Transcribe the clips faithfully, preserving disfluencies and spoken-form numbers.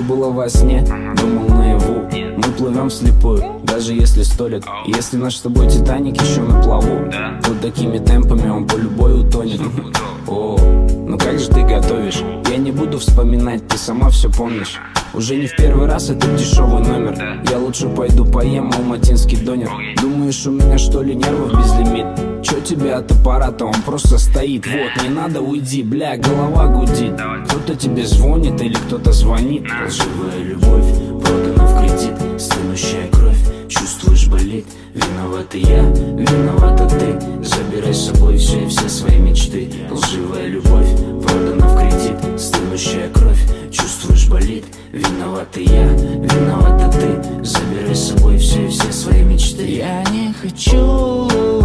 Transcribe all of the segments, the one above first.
было во сне, думал наяву. Мы плывем вслепую, даже если сто лет. Если наш с тобой Титаник еще на плаву, то такими темпами он по любой утонет. О, ну как же ты готовишь? Я не буду вспоминать, ты сама все помнишь. Уже не в первый раз этот дешевый номер. Я лучше пойду поем алматинский донер. Думаешь, у меня что ли нервов безлимит? Чё тебе от аппарата, он просто стоит. Вот, не надо, уйди, бля, голова гудит. Кто-то тебе звонит или кто-то звонит. Лживая любовь, продана в кредит. Стынущая кровь, чувствуешь, болит. Виноват и я, виновата ты. Забирай с собой все и все свои мечты. Лживая любовь, продана в кредит. Стынущая кровь, чувствуешь, болит. Виноват и я, виновата ты. Забирай с собой все и все свои мечты. Я не хочу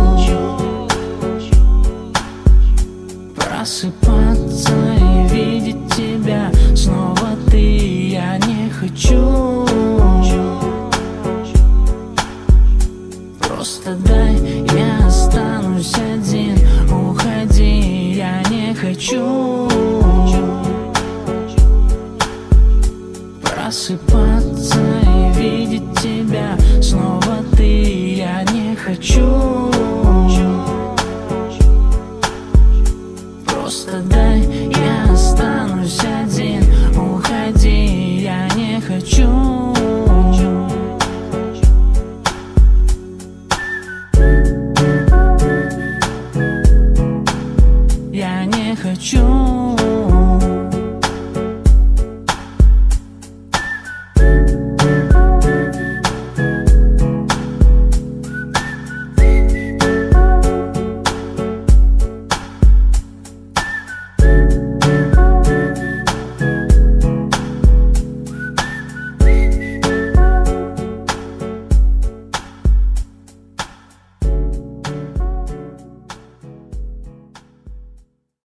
просыпаться и видеть тебя снова ты. Я не хочу. Просто дай, я останусь один. Уходи, я не хочу просыпаться и видеть тебя снова ты. Я не хочу. Просто дай, я останусь один. Уходи, я не хочу. Я не хочу.